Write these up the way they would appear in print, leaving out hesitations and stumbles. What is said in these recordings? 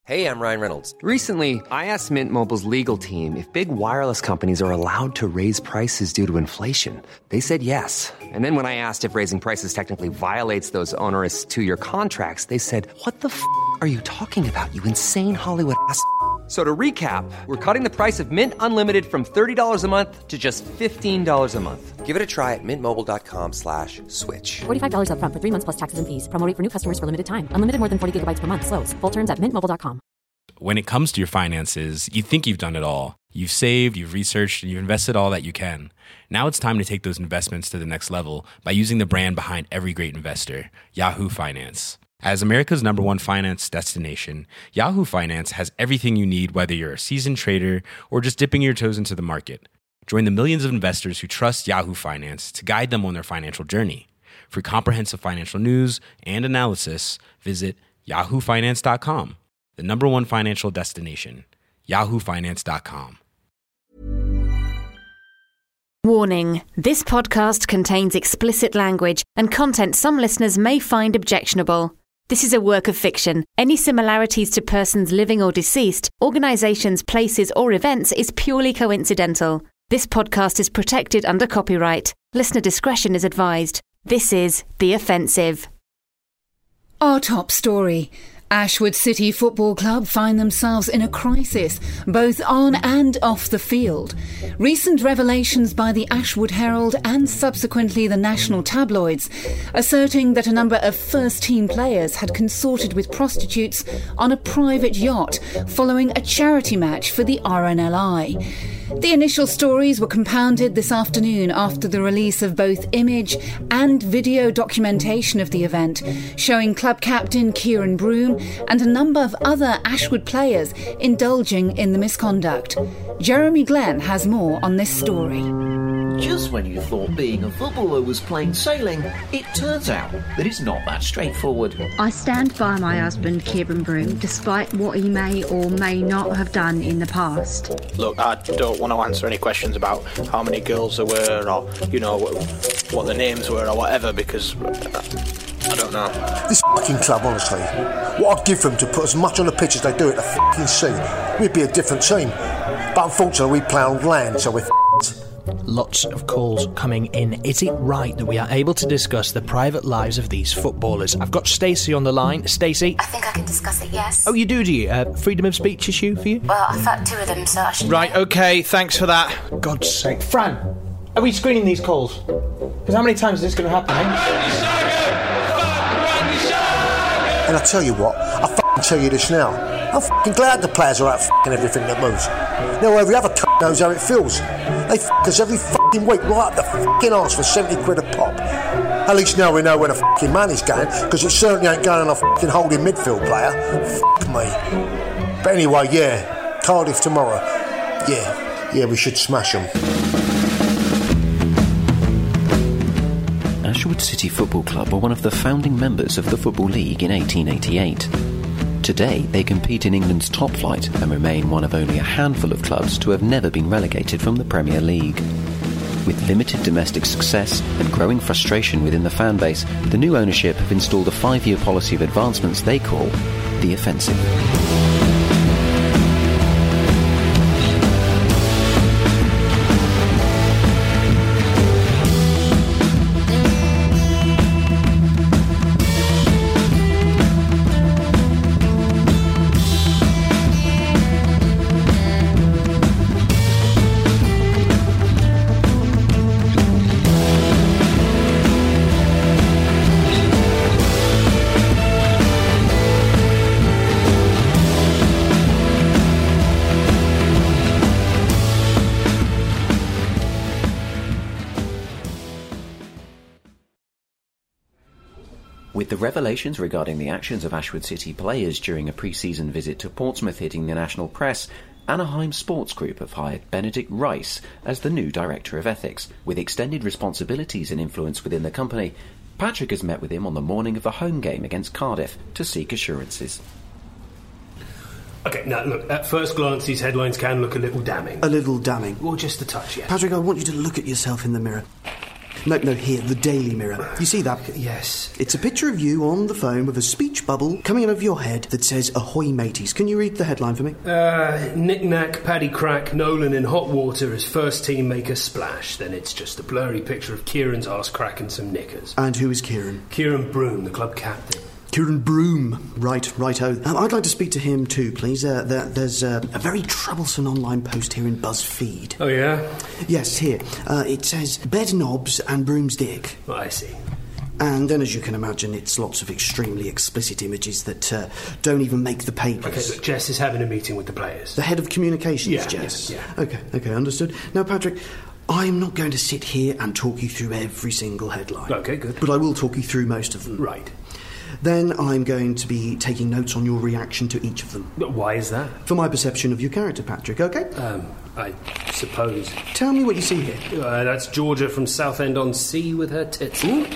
Hey, I'm Ryan Reynolds. Recently, I asked Mint Mobile's legal team if big wireless companies are allowed to raise prices due to inflation. They said yes. And then when I asked if raising prices technically violates those onerous two-year contracts, they said, "What the f*** are you talking about, you insane Hollywood ass?" So to recap, we're cutting the price of Mint Unlimited from $30 a month to just $15 a month. Give it a try at mintmobile.com/switch. $45 up front for 3 months plus taxes and fees. Promo rate for new customers for limited time. Unlimited more than 40 gigabytes per month. Slows full terms at mintmobile.com. When it comes to your finances, you think you've done it all. You've saved, you've researched, and you've invested all that you can. Now it's time to take those investments to the next level by using the brand behind every great investor, Yahoo Finance. As America's #1 finance destination, Yahoo Finance has everything you need, whether you're a seasoned trader or just dipping your toes into the market. Join the millions of investors who trust Yahoo Finance to guide them on their financial journey. For comprehensive financial news and analysis, visit yahoofinance.com, the #1 financial destination, yahoofinance.com. Warning, this podcast contains explicit language and content some listeners may find objectionable. This is a work of fiction. Any similarities to persons living or deceased, organizations, places, or events is purely coincidental. This podcast is protected under copyright. Listener discretion is advised. This is The Offensive. Our top story. Ashwood City Football Club find themselves in a crisis, both on and off the field. Recent revelations by the Ashwood Herald and subsequently the national tabloids, asserting that a number of first-team players had consorted with prostitutes on a private yacht following a charity match for the RNLI. The initial stories were compounded this afternoon after the release of both image and video documentation of the event, showing club captain Kieran Broom and a number of other Ashwood players indulging in the misconduct. Jeremy Glenn has more on this story. Just when you thought being a footballer was plain sailing, it turns out that it's not that straightforward. I stand by my husband, Kieran Broom, despite what he may or may not have done in the past. Look, I don't want to answer any questions about how many girls there were or, you know, what the names were or whatever, because I don't know. This fucking club, honestly, what I'd give them to put as much on the pitch as they do at the fucking sea, we'd be a different team. But unfortunately, we play on land, so we're f***ed. Lots of calls coming in. Is it right that we are able to discuss the private lives of these footballers? I've got Stacey on the line. Stacey? I think I can discuss it, yes. Oh, you do you? Freedom of speech issue for you? Well, I've had 2 of them, so I should... Right, OK, thanks for that. God's sake. Fran, are we screening these calls? Because how many times is this going to happen, And I tell you what, I fucking tell you this now. I'm fucking glad the players are out fucking everything that moves. Now every other c*** knows how it feels. They fuck us every fucking week right up the fucking arse for 70 quid a pop. At least now we know where the fucking money's going, because it certainly ain't going on a fucking holding midfield player. Fuck me. But anyway, yeah, Cardiff tomorrow. Yeah, we should smash them. Ashwood City Football Club were one of the founding members of the Football League in 1888. Today, they compete in England's top flight and remain one of only a handful of clubs to have never been relegated from the Premier League. With limited domestic success and growing frustration within the fan base, the new ownership have installed a 5-year policy of advancements they call The Offensive. With the revelations regarding the actions of Ashwood City players during a pre-season visit to Portsmouth hitting the national press, Anaheim Sports Group have hired Benedict Rice as the new Director of Ethics. With extended responsibilities and influence within the company, Patrick has met with him on the morning of the home game against Cardiff to seek assurances. OK, now, look, at first glance, these headlines can look a little damning. A little damning? Well, just a touch, yeah. Patrick, I want you to look at yourself in the mirror. No, here, the Daily Mirror. You see that? Yes. It's a picture of you on the phone with a speech bubble coming out of your head that says, "Ahoy, mateys." Can you read the headline for me? Knick-knack, paddy crack, Nolan in hot water as first team make a splash. Then it's just a blurry picture of Kieran's arse cracking some knickers. And who is Kieran? Kieran Broom, the club captain. Kieran Broom. Righto. I'd like to speak to him too, please. There's a very troublesome online post here in BuzzFeed. Oh, yeah? Yes, here. It says, "Bed knobs and Broom's dick." Oh, I see. And then, as you can imagine, it's lots of extremely explicit images that don't even make the papers. Okay, but Jess is having a meeting with the players. The head of communications, yeah, Jess? Yeah. Okay, understood. Now, Patrick, I'm not going to sit here and talk you through every single headline. Okay, good. But I will talk you through most of them. Right. Then I'm going to be taking notes on your reaction to each of them. Why is that? For my perception of your character, Patrick, okay? I suppose. Tell me what you see here. That's Georgia from Southend-on-Sea with her tits. Ooh.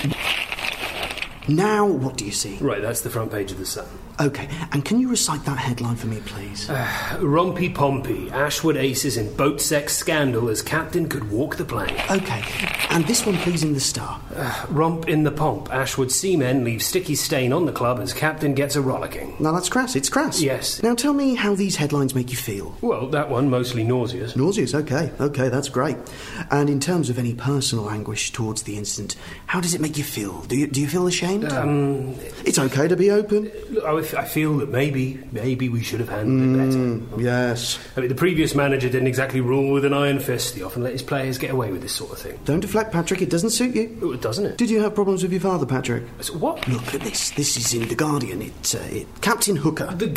Now, what do you see? Right, that's the front page of the Sun. Okay, and can you recite that headline for me, please? Rompy Pompey, Ashwood Aces in boat sex scandal as captain could walk the plank. Okay, and this one, please, in the Star. Romp in the pomp, Ashwood seamen leave sticky stain on the club as captain gets a rollicking. Now, that's crass, it's crass. Yes. Now, tell me how these headlines make you feel. Well, that one, mostly nauseous. Nauseous, okay, that's great. And in terms of any personal anguish towards the incident, how does it make you feel? Do you feel ashamed? It's okay to be open. I feel that maybe we should have handled it better. Yes. I mean, the previous manager didn't exactly rule with an iron fist. He often let his players get away with this sort of thing. Don't deflect, Patrick. It doesn't suit you. Oh, doesn't it? Did you have problems with your father, Patrick? What? Look at this. This is in The Guardian. It's Captain Hooker. The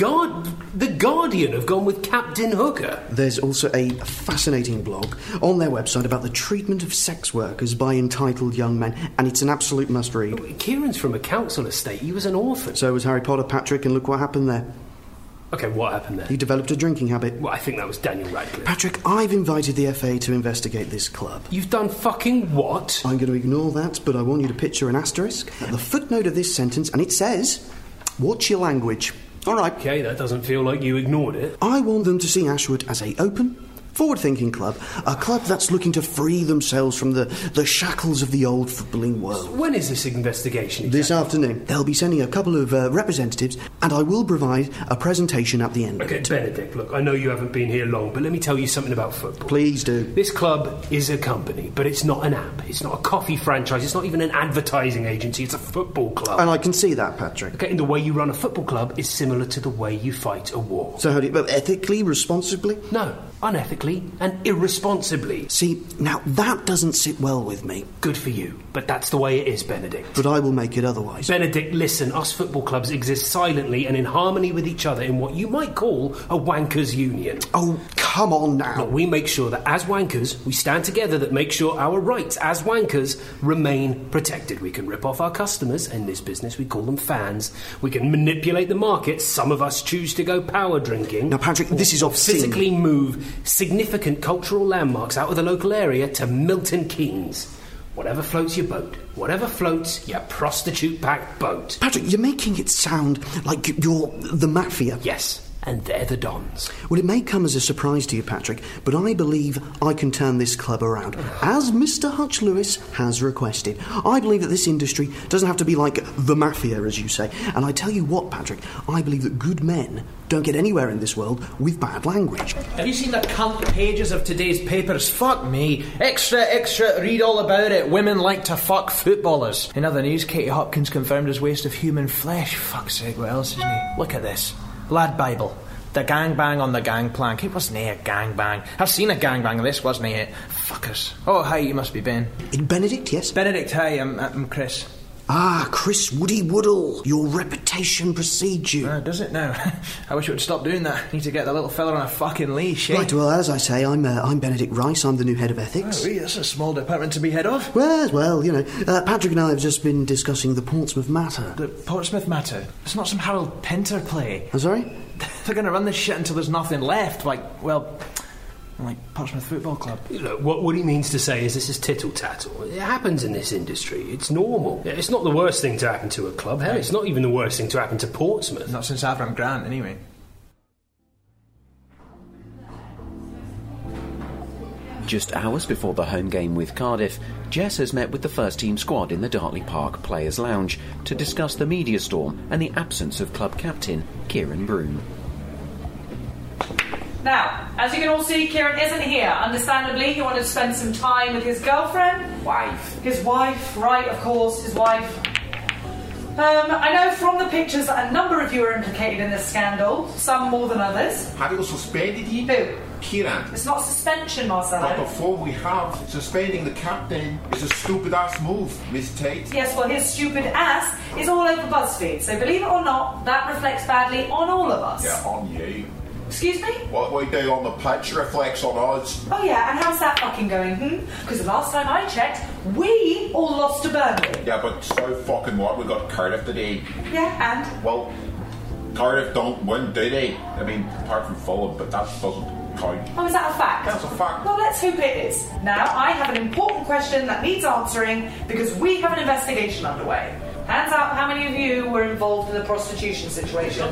Guardian have gone with Captain Hooker. There's also a fascinating blog on their website about the treatment of sex workers by entitled young men, and it's an absolute must-read. Oh, Kieran's from a council estate. He was an orphan. So was Harry Potter, Patrick, and look what happened there. Okay, what happened there? He developed a drinking habit. Well, I think that was Daniel Radcliffe. Patrick, I've invited the FA to investigate this club. You've done fucking what? I'm going to ignore that, but I want you to picture an asterisk at the footnote of this sentence, and it says, "Watch your language." All right. Okay, that doesn't feel like you ignored it. I want them to see Ashwood as a open, forward-thinking club, a club that's looking to free themselves from the shackles of the old footballing world. When is this investigation exactly? This afternoon. They'll be sending a couple of representatives, and I will provide a presentation at the end. Okay, Benedict, look, I know you haven't been here long, but let me tell you something about football. Please do. This club is a company, but it's not an app. It's not a coffee franchise. It's not even an advertising agency. It's a football club. And I can see that, Patrick. Okay, and the way you run a football club is similar to the way you fight a war. So how do you... ethically, responsibly? No, unethically and irresponsibly. See, now that doesn't sit well with me. Good for you, but that's the way it is, Benedict. But I will make it otherwise. Benedict, listen, us football clubs exist silently and in harmony with each other in what you might call a wankers union. Oh, come on now. Look, we make sure that as wankers, we stand together that make sure our rights as wankers remain protected. We can rip off our customers, in this business we call them fans. We can manipulate the market. Some of us choose to go power drinking. Now, Patrick, this is obscene. Physically move significant cultural landmarks out of the local area to Milton Keynes. Whatever floats your boat. Whatever floats your prostitute-packed boat. Patrick, you're making it sound like you're the mafia. Yes, and they're the dons. Well, it may come as a surprise to you, Patrick, but I believe I can turn this club around, as Mr. Hutch Lewis has requested. I believe that this industry doesn't have to be like the mafia, as you say. And I tell you what, Patrick, I believe that good men don't get anywhere in this world with bad language. Have you seen the cunt pages of today's papers? Fuck me. Extra, read all about it. Women like to fuck footballers. In other news, Katie Hopkins confirmed as waste of human flesh. Fuck's sake, what else is new? Look at this. Lad Bible. The gangbang on the gangplank. It wasn't a gangbang. I've seen a gangbang. This wasn't it. Fuckers. Oh, hi, you must be Ben. Benedict, yes? Benedict, hi, I'm Chris. Ah, Chris Woody Woodall. Your reputation precedes you. Does it now? I wish it would stop doing that. Need to get the little fella on a fucking leash, eh? Right, well, as I say, I'm Benedict Rice. I'm the new head of ethics. Oh, really? That's a small department to be head of. Well, you know, Patrick and I have just been discussing the Portsmouth matter. The Portsmouth matter? It's not some Harold Pinter play. I'm sorry? They're going to run this shit until there's nothing left. Like Portsmouth Football Club. Look, what he means to say is this is tittle-tattle. It happens in this industry. It's normal. It's not the worst thing to happen to a club. Hell, it's not even the worst thing to happen to Portsmouth. Not since Avram Grant, anyway. Just hours before the home game with Cardiff, Jess has met with the first team squad in the Dartley Park Players' Lounge to discuss the media storm and the absence of club captain Kieran Broom. Now, as you can all see, Kieran isn't here. Understandably, he wanted to spend some time with his girlfriend. His wife, right, of course, his wife. I know from the pictures that a number of you are implicated in this scandal, some more than others. Have you suspended him? Who? Kieran. It's not suspension, Marcelo. But before we have, suspending the captain is a stupid-ass move, Miss Tate. Yes, well, his stupid ass is all over BuzzFeed, so believe it or not, that reflects badly on all of us. Yeah, on you. Excuse me? What we do on the pitch reflects on us. Oh yeah, and how's that fucking going, Because the last time I checked, we all lost to Burnley. Yeah, but so fucking what? We got Cardiff today. Yeah, and? Well, Cardiff don't win, do they? I mean, apart from Fulham, but that doesn't count. Oh, is that a fact? That's a fact. Well, let's hope it is. Now, I have an important question that needs answering because we have an investigation underway. Hands up, how many of you were involved in the prostitution situation?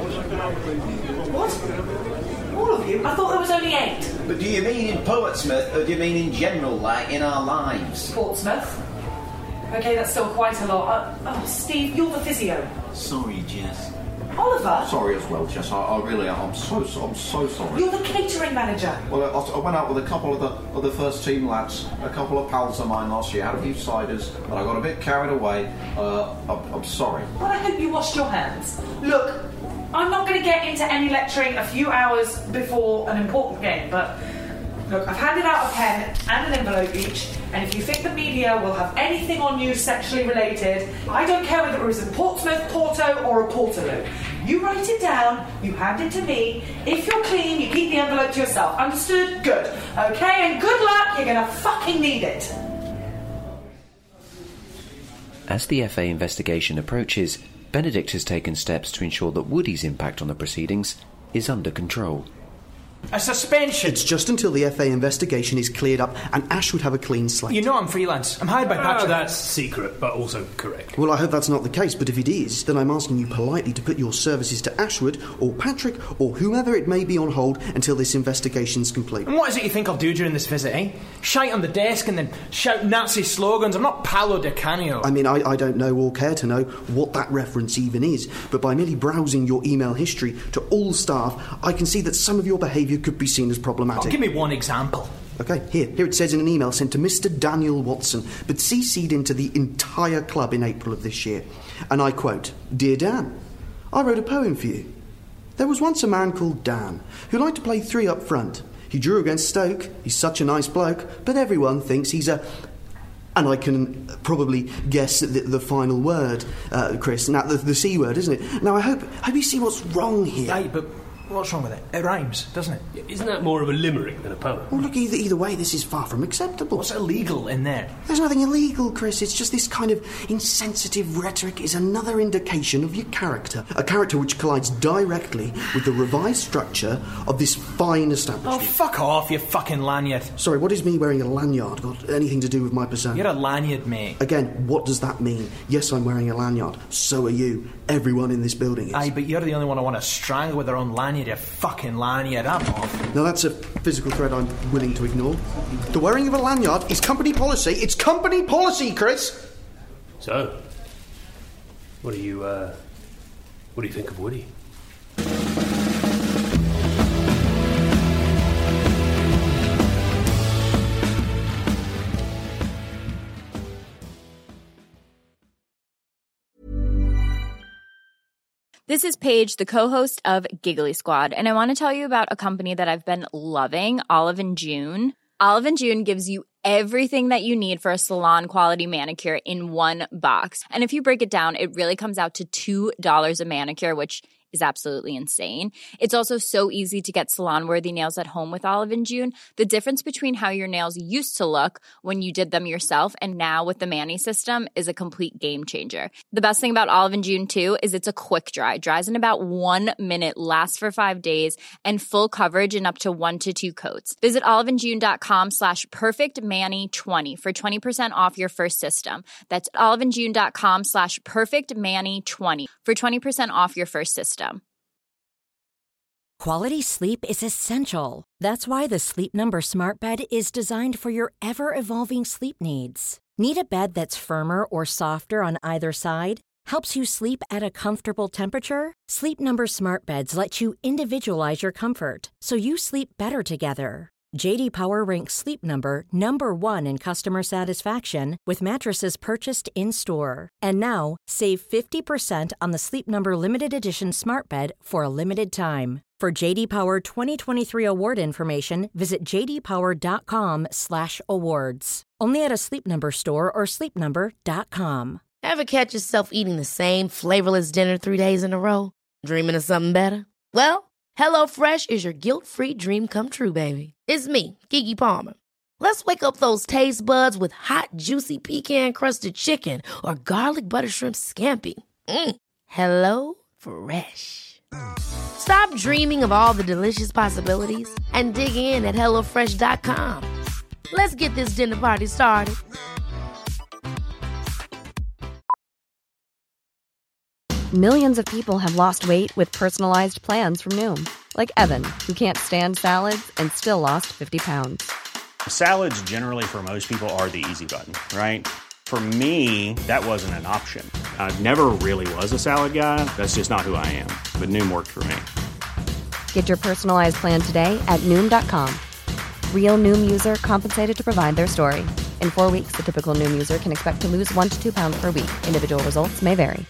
What? All of you? I thought there was only 8. But do you mean in Portsmouth, or do you mean in general, like in our lives? Portsmouth? Okay, that's still quite a lot. Steve, you're the physio. Sorry, Jess. Oliver? Sorry as well, Jess. I really am. I'm so sorry. You're the catering manager. Well, I went out with a couple of the first team lads, a couple of pals of mine last year, had a few ciders, but I got a bit carried away. I'm sorry. Well, I hope you washed your hands. Look, I'm not going to get into any lecturing a few hours before an important game, but look, I've handed out a pen and an envelope each, and if you think the media will have anything on you sexually related, I don't care whether it was in Portsmouth, Porto, or a Portaloo. You write it down, you hand it to me. If you're clean, you keep the envelope to yourself. Understood? Good. Okay, and good luck, you're going to fucking need it. As the FA investigation approaches, Benedict has taken steps to ensure that Woody's impact on the proceedings is under control. A suspension! It's just until the FA investigation is cleared up and Ash would have a clean slate. You know I'm freelance. I'm hired by Patrick. That's secret, but also correct. Well, I hope that's not the case, but if it is, then I'm asking you politely to put your services to Ashwood or Patrick or whomever it may be on hold until this investigation's complete. And what is it you think I'll do during this visit, eh? Shite on the desk and then shout Nazi slogans? I'm not Paolo Di Canio. I mean, I don't know or care to know what that reference even is, but by merely browsing your email history to all staff, I can see that some of your behaviour could be seen as problematic. Oh, give me one example. Okay, here it says in an email sent to Mr. Daniel Watson, but CC'd into the entire club in April of this year. And I quote, "Dear Dan, I wrote a poem for you. There was once a man called Dan who liked to play 3 up front. He drew against Stoke. He's such a nice bloke, but everyone thinks he's a..." And I can probably guess the final word, Chris. Now, the C word, isn't it? Now, I hope you see what's wrong here. Right, but what's wrong with it? It rhymes, doesn't it? Isn't that more of a limerick than a poem? Well, look, either way, this is far from acceptable. What's illegal in there? There's nothing illegal, Chris. It's just this kind of insensitive rhetoric is another indication of your character. A character which collides directly with the revised structure of this fine establishment. Oh, fuck off, you fucking lanyard. Sorry, what is me wearing a lanyard got anything to do with my persona? You're a lanyard, mate. Again, what does that mean? Yes, I'm wearing a lanyard. So are you. Everyone in this building is. Aye, but you're the only one I want to strangle with their own lanyard, you fucking lanyard. I'm off. Now that's a physical threat I'm willing to ignore. The wearing of a lanyard is company policy. It's company policy, Chris! So, what do you think of Woody? This is Paige, the co-host of Giggly Squad, and I want to tell you about a company that I've been loving, Olive & June. Olive & June gives you everything that you need for a salon-quality manicure in one box. And if you break it down, it really comes out to $2 a manicure, which is absolutely insane. It's also so easy to get salon-worthy nails at home with Olive & June. The difference between how your nails used to look when you did them yourself and now with the Mani system is a complete game changer. The best thing about Olive & June, too, is it's a quick dry. Dries in about 1 minute, lasts for 5 days, and full coverage in up to 1 to 2 coats. Visit oliveandjune.com/perfectmani20 for 20% off your first system. That's oliveandjune.com/perfectmani20 for 20% off your first system. Quality sleep is essential. That's why the Sleep Number Smart Bed is designed for your ever-evolving sleep needs. Need a bed that's firmer or softer on either side? Helps you sleep at a comfortable temperature? Sleep Number Smart Beds let you individualize your comfort, so you sleep better together. J.D. Power ranks Sleep Number number 1 in customer satisfaction with mattresses purchased in-store. And now, save 50% on the Sleep Number Limited Edition Smart Bed for a limited time. For J.D. Power 2023 award information, visit jdpower.com/awards. Only at a Sleep Number store or sleepnumber.com. Ever catch yourself eating the same flavorless dinner 3 days in a row? Dreaming of something better? Well, HelloFresh is your guilt-free dream come true, baby. It's me, Keke Palmer. Let's wake up those taste buds with hot, juicy pecan-crusted chicken or garlic butter shrimp scampi. Hello Fresh. Stop dreaming of all the delicious possibilities and dig in at HelloFresh.com. Let's get this dinner party started. Millions of people have lost weight with personalized plans from Noom. Like Evan, who can't stand salads and still lost 50 pounds. Salads generally for most people are the easy button, right? For me, that wasn't an option. I never really was a salad guy. That's just not who I am. But Noom worked for me. Get your personalized plan today at Noom.com. Real Noom user compensated to provide their story. In 4 weeks, the typical Noom user can expect to lose 1 to 2 pounds per week. Individual results may vary.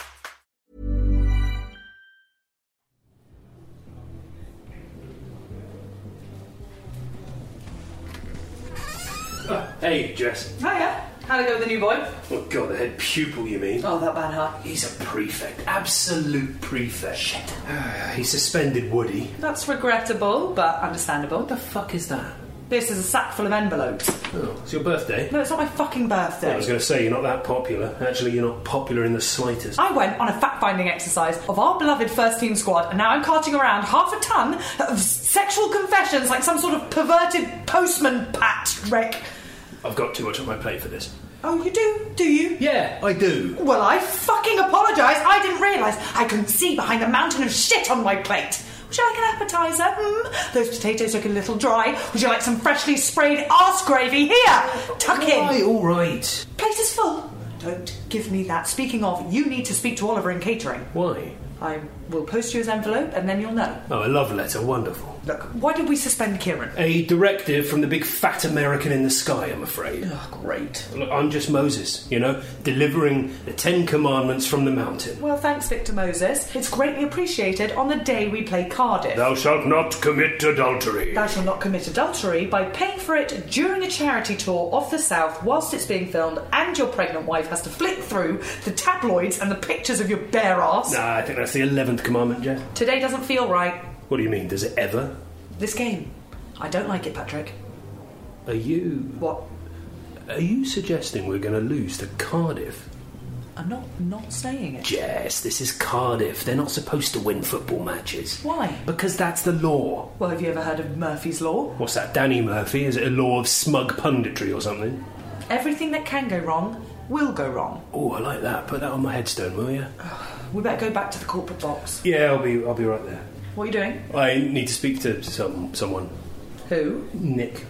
Hey, Jess. Hiya. How'd it go with the new boy? Oh, God, the head pupil, you mean? Oh, that bad, huh? He's a prefect. Absolute prefect. Shit. He suspended Woody. That's regrettable, but understandable. What the fuck is that? This is a sack full of envelopes. Oh, it's your birthday? No, it's not my fucking birthday. I was going to say, you're not that popular. Actually, you're not popular in the slightest. I went on a fact-finding exercise of our beloved first-team squad, and now I'm carting around half a ton of sexual confessions like some sort of perverted postman Patrick. I've got too much on my plate for this. Oh, you do? Do you? Yeah, I do. Well, I fucking apologise. I didn't realise I couldn't see behind the mountain of shit on my plate. Would you like an appetiser? Those potatoes look a little dry. Would you like some freshly sprayed arse gravy? Here! Tuck in. All right. Plate is full. Don't give me that. Speaking of, you need to speak to Oliver in catering. Why? I will post you his envelope and then you'll know. Oh, a love letter. Wonderful. Look, why did we suspend Kieran? A directive from the big fat American in the sky, I'm afraid. Oh, great. Look, I'm just Moses, you know, delivering the 10 Commandments from the mountain. Well, thanks, Victor Moses. It's greatly appreciated on the day we play Cardiff. Thou shalt not commit adultery. Thou shalt not commit adultery by paying for it during a charity tour of the South whilst it's being filmed and your pregnant wife has to flick through the tabloids and the pictures of your bare ass. Nah, I think that's the 11th commandment, Jeff. Today doesn't feel right. What do you mean? Does it ever? This game. I don't like it, Patrick. Are you... What? Are you suggesting we're going to lose to Cardiff? I'm not saying it. Jess, this is Cardiff. They're not supposed to win football matches. Why? Because that's the law. Well, have you ever heard of Murphy's Law? What's that, Danny Murphy? Is it a law of smug punditry or something? Everything that can go wrong will go wrong. Oh, I like that. Put that on my headstone, will you? We better go back to the corporate box. Yeah, I'll be right there. What are you doing? I need to speak to someone. Who? Nick.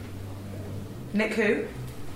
Nick who?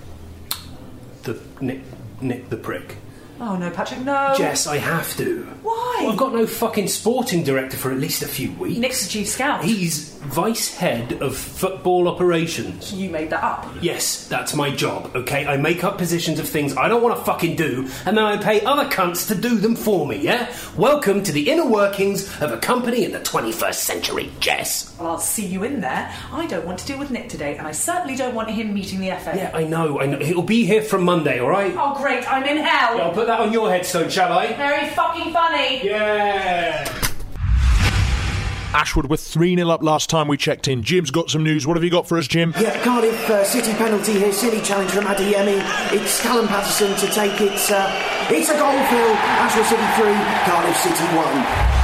Nick the prick. Oh no, Patrick, no. Jess, I have to. Why? Well, I've got no fucking sporting director for at least a few weeks. Nick's the chief scout. He's vice head of football operations. You made that up. Yes, that's my job, okay? I make up positions of things I don't want to fucking do, and then I pay other cunts to do them for me, yeah? Welcome to the inner workings of a company in the 21st century, Jess. Well, I'll see you in there. I don't want to deal with Nick today, and I certainly don't want him meeting the FA. Yeah, I know. He'll be here from Monday, all right? Oh, great, I'm in hell. Yeah, I'll put that on your headstone, shall I? Very fucking funny. Yeah. Ashwood were 3-0 up last time we checked in. Jim's got some news. What have you got for us, Jim? Yeah, Cardiff City penalty here. Silly challenge from Adeyemi. It's Callum Patterson to take it. It's a goal, Phil. Ashwood City 3, Cardiff City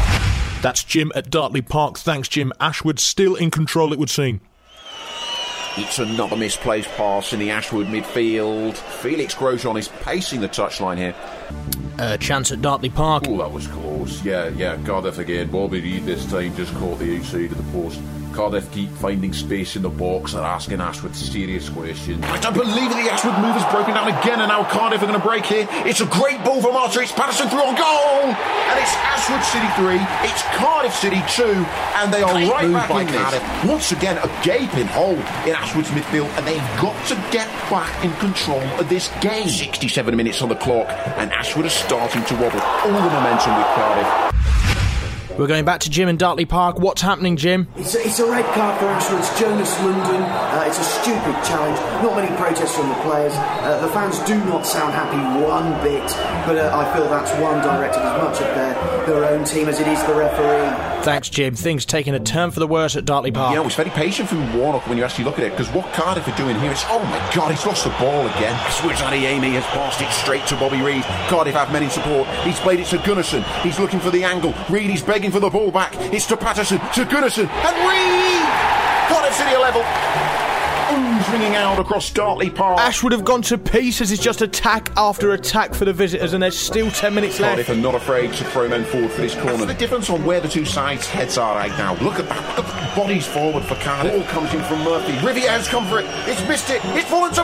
1. That's Jim at Dartley Park. Thanks, Jim. Ashwood still in control, it would seem. It's another misplaced pass in the Ashwood midfield. Felix Grosjean is pacing the touchline here. Chance at Dartley Park. Oh, that was close. Yeah, Cardiff again. Bobby Reid this time just caught the outside of the post. Cardiff keep finding space in the box. They're asking Ashwood serious questions. I don't believe it. The Ashwood move has broken down again, and now Cardiff are going to break here. It's a great ball from Archer. It's Patterson through on goal, and it's Ashwood City 3. It's Cardiff City 2, and they are right back in Cardiff. Once again, a gaping hole in Ashwood's midfield, and they've got to get back in control of this game. 67 minutes on the clock, and Ashwood are starting to wobble. All the momentum with Cardiff. We're going back to Jim in Dartley Park. What's happening, Jim? It's a red card for Ashwood. It's Jonas London. It's a stupid challenge. Not many protests from the players. The fans do not sound happy one bit, but I feel that's one directed as much at their own team as it is the referee. Thanks, Jim. Things taking a turn for the worse at Dartley Park. You know, it's very patient from Warnock when you actually look at it, because what Cardiff are doing here is, oh my God, he's lost the ball again. Ashwood's Adeyemi has passed it straight to Bobby Reid. Cardiff have men in support. He's played it to Gunnarsson. He's looking for the angle. Reid is begging for the ball back. It's to Patterson, to Gunnarsson, and Reid! Cardiff City are level. Ringing out across Dartley Park. Ashwood have gone to pieces. It's just attack after attack for the visitors, and there's still 10 minutes left. Cardiff are not afraid to throw men forward for this corner. That's the difference on where the two sides' heads are right now. Look at that. Look at the bodies forward for Cardiff. Ball comes in from Murphy. Rivier's come for it. It's missed it. It's fallen to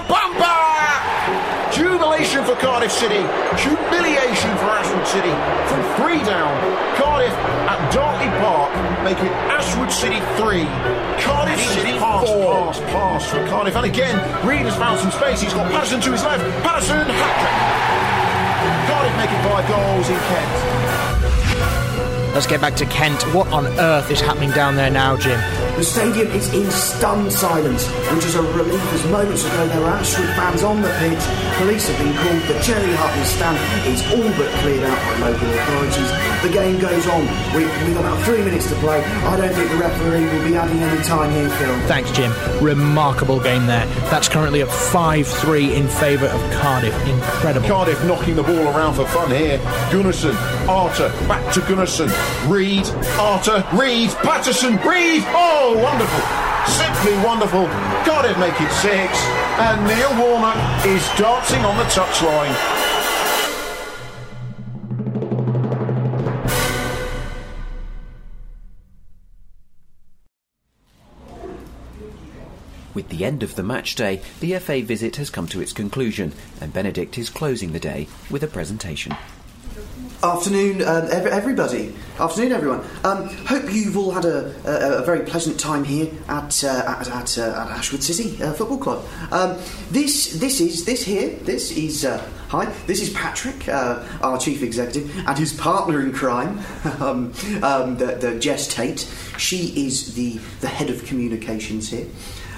Bamba! Jubilation for Cardiff City. Humiliation for Ashwood City. From 3 down, Cardiff at Dartley Park make it Ashwood City 3. Cardiff City 4. Pass for Cardiff. And again, Reid has found some space. He's got Patterson to his left. Patterson, hat-trick. Cardiff making 5 goals in Kent. Let's get back to Kent. What on earth is happening down there now, Jim? The stadium is in stunned silence, which is a relief as moments ago there were Ashwood fans on the pitch. Police have been called. The Cherry Hartley stand is all but cleared out by local authorities. The game goes on. We've about 3 minutes to play. I don't think the referee will be adding any time here, Phil. Thanks, Jim. Remarkable game there. That's currently at 5-3 in favour of Cardiff. Incredible. Cardiff knocking the ball around for fun here. Gunnarsson, Arter, back to Gunnarsson. Reid, Arter, Reid, Patterson, Reid. Oh, wonderful. Simply wonderful. Cardiff make it 6. And Neil Warnock is dancing on the touchline. With the end of the match day, the FA visit has come to its conclusion, and Benedict is closing the day with a presentation. Afternoon, everybody. Afternoon, everyone. Hope you've all had a very pleasant time here at Ashwood City Football Club. This is Patrick, our chief executive, and his partner in crime, the Jess Tate. She is the head of communications here.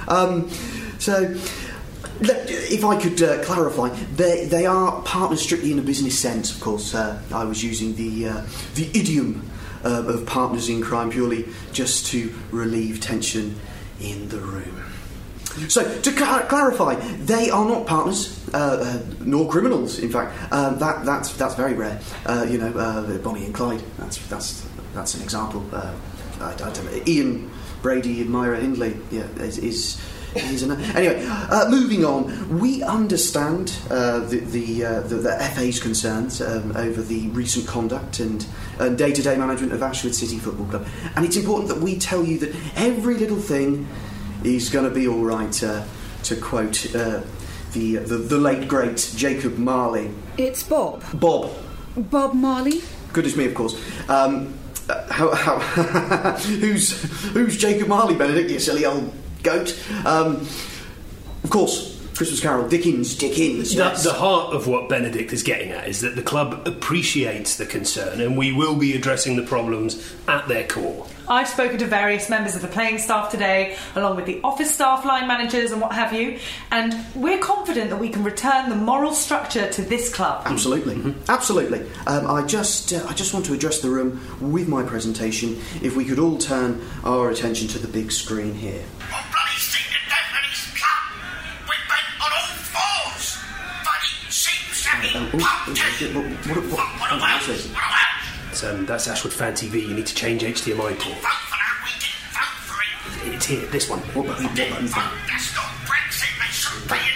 If I could clarify, they are partners strictly in a business sense. Of course, I was using the idiom of partners in crime purely just to relieve tension in the room. So, to clarify, they are not partners, nor criminals. In fact, that's very rare. Bonnie and Clyde. That's an example. I don't know. Ian Brady and Myra Hindley. Yeah, Anyway, moving on. We understand the FA's concerns over the recent conduct and day-to-day management of Ashwood City Football Club, and it's important that we tell you that every little thing is going to be all right. To quote the late great Jacob Marley. It's Bob. Bob Marley. Goodness me, of course. Who's Jacob Marley, Benedict? You silly old goat. Of course, Christmas Carol, Dickens. The heart of what Benedict is getting at is that the club appreciates the concern, and we will be addressing the problems at their core. I've spoken to various members of the playing staff today, along with the office staff, line managers and what have you, and we're confident that we can return the moral structure to this club. Absolutely. Mm-hmm. Absolutely. I just want to address the room with my presentation. If we could all turn our attention to the big screen here. That's Ashwood Fan TV. You need to change HDMI port. It's here, this one. What button?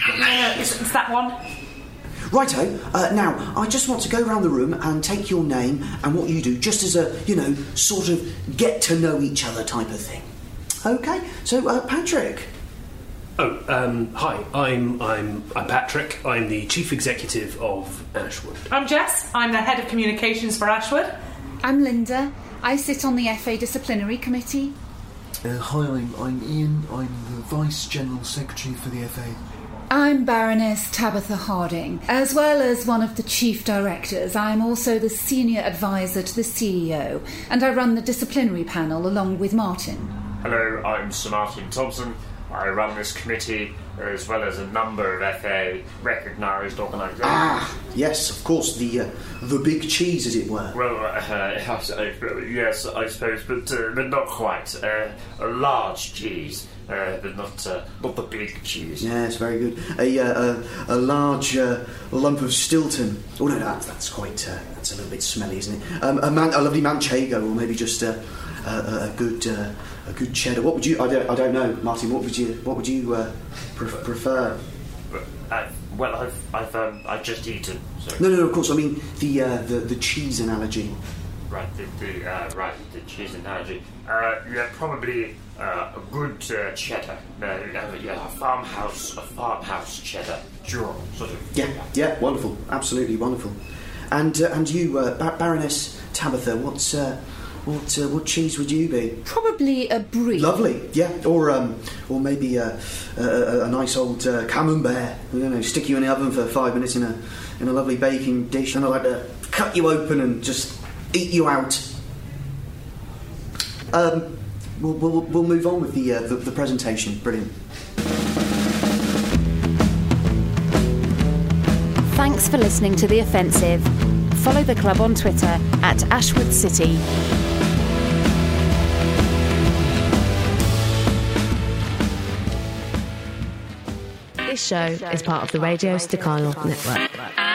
It's that one. Righto, now, I just want to go around the room and take your name and what you do, just as a, sort of get-to-know-each-other type of thing. OK, so, Patrick. Hi, I'm Patrick. I'm the Chief Executive of Ashwood. I'm Jess. I'm the Head of Communications for Ashwood. I'm Linda. I sit on the FA Disciplinary Committee. Hi, I'm Ian. I'm the Vice General Secretary for the FA. I'm Baroness Tabitha Harding. As well as one of the Chief Directors, I'm also the Senior Advisor to the CEO, and I run the disciplinary panel along with Martin. Hello, I'm Sir Martin Thompson. I run this committee as well as a number of FA recognised organisations. Ah, yes, of course, the big cheese, as it were. Well, yes, I suppose, but not quite. A large cheese, but not the big cheese. Yes, very good. A large lump of Stilton. Oh no, that's quite. That's a little bit smelly, isn't it? A lovely manchego, or maybe just a good cheddar. What would you? I don't know, Martin. What would you prefer? I've just eaten. So. No. Of course, I mean the cheese analogy. Right, the cheese analogy. Probably a good cheddar. A farmhouse cheddar. Sure, sort of. Yeah, wonderful, absolutely wonderful. And you, Baroness Tabitha, what cheese would you be? Probably a brie. Lovely, yeah, or maybe a nice old camembert. Stick you in the oven for 5 minutes in a lovely baking dish, and I'd like to cut you open and just eat you out. We'll move on with the presentation. Brilliant. Thanks for listening to The Offensive. Follow the club on Twitter at Ashwood City. This show is part of the Radio Stakhanov Network.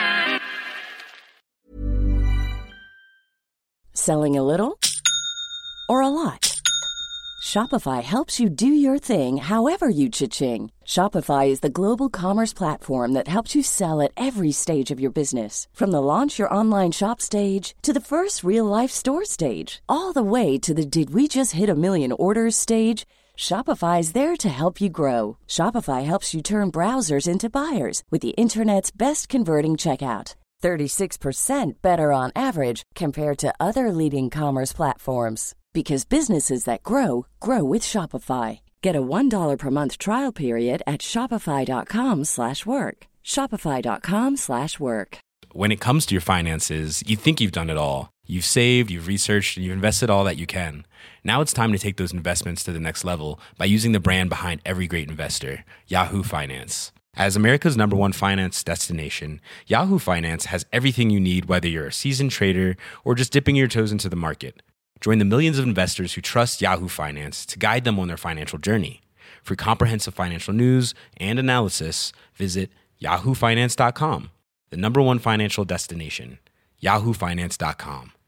Selling a little or a lot? Shopify helps you do your thing however you cha-ching. Shopify is the global commerce platform that helps you sell at every stage of your business. From the launch your online shop stage to the first real-life store stage, all the way to the did we just hit a million orders stage. Shopify is there to help you grow. Shopify helps you turn browsers into buyers with the internet's best converting checkout. 36% better on average compared to other leading commerce platforms. Because businesses that grow with Shopify. Get a $1 per month trial period at shopify.com/work. Shopify.com/work. When it comes to your finances, you think you've done it all. You've saved, you've researched, and you've invested all that you can. Now it's time to take those investments to the next level by using the brand behind every great investor, Yahoo Finance. As America's #1 finance destination, Yahoo Finance has everything you need, whether you're a seasoned trader or just dipping your toes into the market. Join the millions of investors who trust Yahoo Finance to guide them on their financial journey. For comprehensive financial news and analysis, visit yahoofinance.com, the #1 financial destination, yahoofinance.com.